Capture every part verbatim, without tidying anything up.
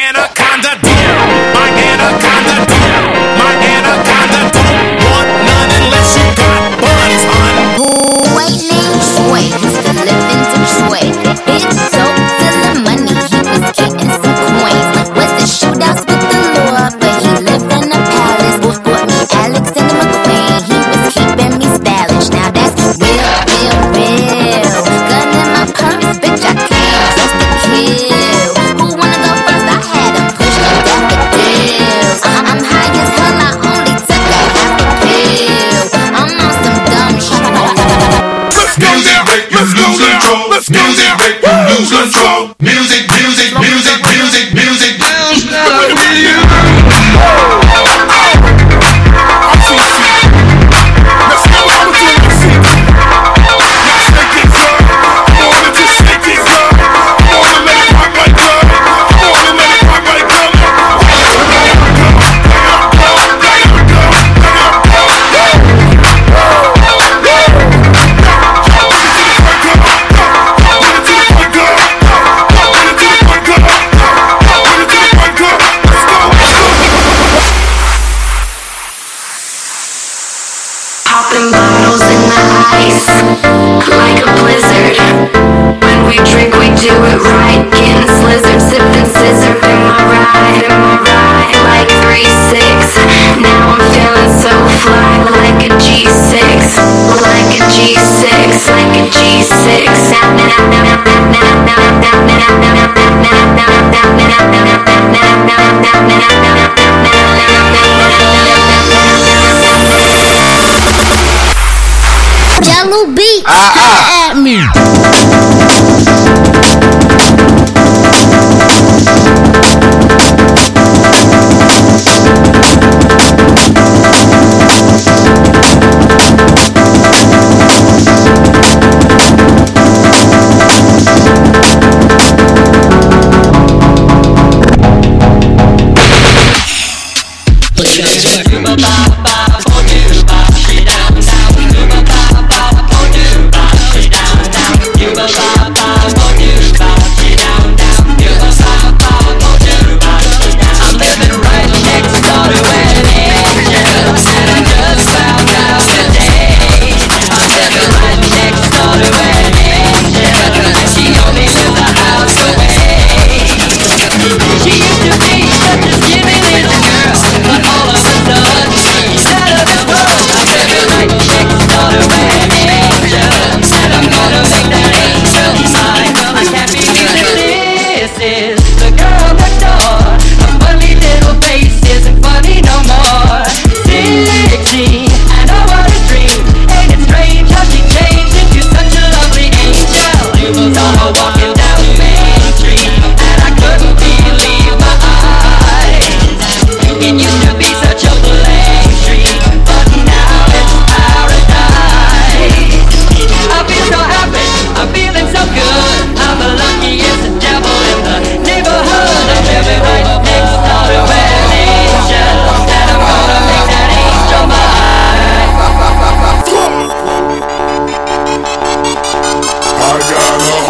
anaconda dear, my anaconda dear, my anaconda don't want none unless you got buns, hun. Boy named Sway used to live in Detroit. Big dope, selling money, he was getting some coins. Was the shootouts with the law, but he lived in a palace. Bought me Alexander McQueen, he was keeping me stylish. Now that's real, real, real. Gun in my purse, bitch, I can't trust the kill. Who wanna go first? I had him push me down the deals. I'm, I'm high as hell, I only took a half a pill. I'm on some dumb shit. Let's go there, let's go there, let's go there, lose control. Music, music, music, music, music, down, down, Popping bottles in the ice, like a blizzard. When we drink, we do it right. Getting slizzard, sipping scissor in my ride, in my ride. Like three six. Now I'm feeling so fly, like a G six, like a G six, like a G six. Yellow beat, Ah, ah. at me.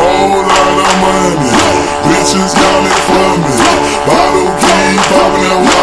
Bitches coming for me. Bottle keep popping